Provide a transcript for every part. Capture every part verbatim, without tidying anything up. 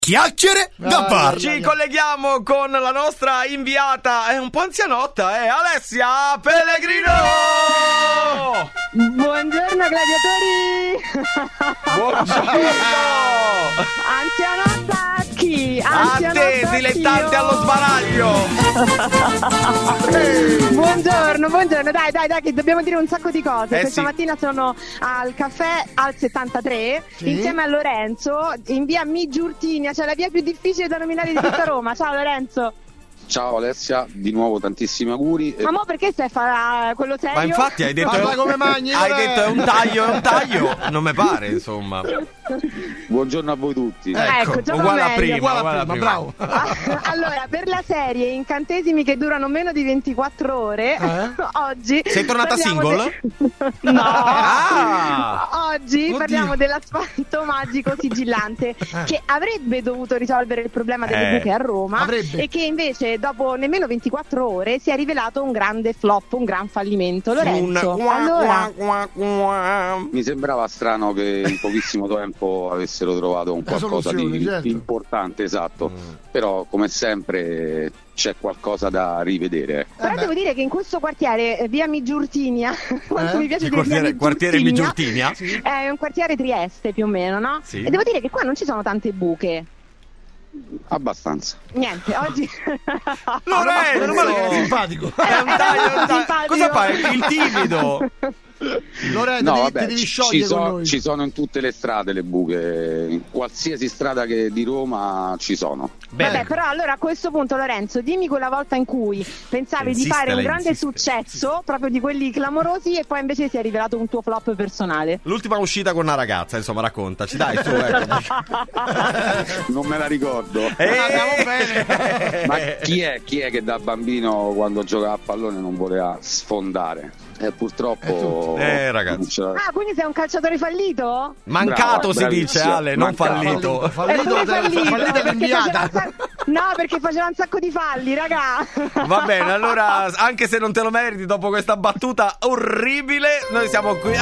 Chiacchiere da bar. Ci colleghiamo con la nostra inviata, è un po' anzianotta, è Alessia Pellegrino. Buongiorno gladiatori. Buongiorno. Anzianotta a chi? A te, dilettante allo sbaraglio. Buongiorno, buongiorno. Dai, dai, dai, che dobbiamo dire un sacco di cose. Eh, Questa sì. mattina sono al caffè al settantatré, Sì. insieme a Lorenzo, in via Migiurtinia, cioè la via più difficile da nominare di tutta Roma. Ciao Lorenzo. Ciao Alessia, di nuovo tantissimi auguri. Ma mo perché stai a fare quello serio? Ma infatti hai detto, Parla come magni, hai vabbè. detto è un taglio, è un taglio. Non mi pare, insomma. Buongiorno a voi tutti. Ecco, già va uguale a meglio. prima, Uguale a uguale a prima, prima. bravo. Allora, per la serie incantesimi che durano meno di ventiquattro ore, Eh? oggi Sei tornata parliamo single? de- No. Ah! Oggi Oddio. parliamo dell'asfalto magico sigillante che avrebbe dovuto risolvere il problema delle Eh. buche a Roma Avrebbe. e che invece dopo nemmeno ventiquattro ore si è rivelato un grande flop, un gran fallimento. Lorenzo, Un- allora qua, qua, qua. Mi sembrava strano che in pochissimo tempo avessero trovato un La qualcosa di soluzione, certo. importante, esatto. Mm. Però come sempre c'è qualcosa da rivedere. Però Eh beh. devo dire che in questo quartiere, eh, via Migiurtinia, quanto Eh? mi piace Il dire quartiere, via quartiere Migiurtinia, Migiurtinia? è un quartiere Trieste più o meno, no? Sì. E devo dire che qua non ci sono tante buche. Abbastanza. Niente, oggi Lorenzo! Meno male che è simpatico. È un taglio, è un taglio. Simpatico. Cosa fai? Il timido. Lorenzo, No, ti, vabbè, ti devi ci, sciogliere so- con noi. ci sono in tutte le strade le buche, in qualsiasi strada che di Roma ci sono. Vabbè, però allora a questo punto Lorenzo, dimmi quella volta in cui pensavi Insiste, di fare un lei grande insiste. successo, proprio di quelli clamorosi, e poi invece si è rivelato un tuo flop personale. L'ultima uscita con una ragazza, insomma, raccontaci, dai, su, ecco. Non me la ricordo. Eh, andiamo bene. Ma chi è, chi è che da bambino quando giocava a pallone non voleva sfondare? Eh, purtroppo Eh, ragazzi. non ce la- Ah, quindi sei un calciatore fallito? Mancato Brava, si dice, bravissimo. Ale, non Mancato. fallito. Eh, Fallito, come fallito, fallito perché l'inviata. faceva un sacco- No, perché faceva un sacco di falli, raga. Va bene, allora, anche se non te lo meriti dopo questa battuta orribile, noi siamo qui.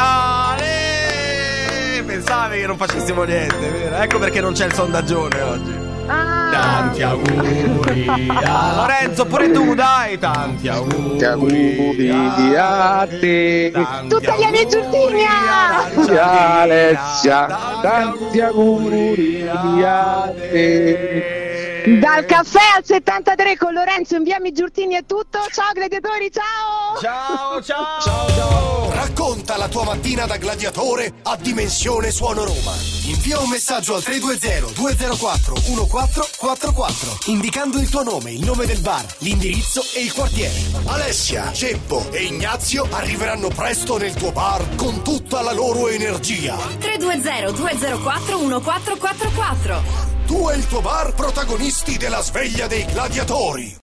Ale! Pensavi che non facessimo niente, vero? Ecco perché non c'è il sondaggione oggi. Ah. Tanti auguri a Lorenzo, pure tu, dai, tanti auguri. Tanti auguri a te. Tanti Tutta via auguri Migiurtinia. a Ciao Alessia, Tanti tanti auguri a te. Dal caffè al settantatré con Lorenzo in via Migiurtini è tutto. Ciao gladiatori, ciao! Ciao, ciao, ciao. Racconta la tua mattina da gladiatore a Dimensione Suono Roma. Invia un messaggio al tre due zero due zero quattro uno quattro quattro quattro indicando il tuo nome, il nome del bar, l'indirizzo e il quartiere. Alessia, Ceppo e Ignazio arriveranno presto nel tuo bar con tutta la loro energia. tre due zero due zero quattro uno quattro quattro quattro. Tu e il tuo bar protagonisti della sveglia dei gladiatori.